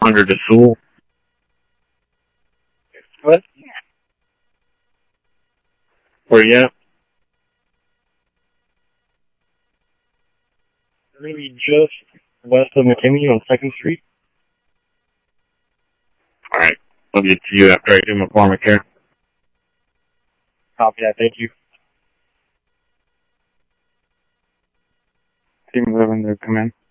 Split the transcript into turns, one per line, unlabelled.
Under the Sewell.
What?
Where you at?
Maybe just west of McKinney on 2nd Street.
Alright. I'll get to you after I do McCormick here.
Copy that, thank you.
Team 11 to come in.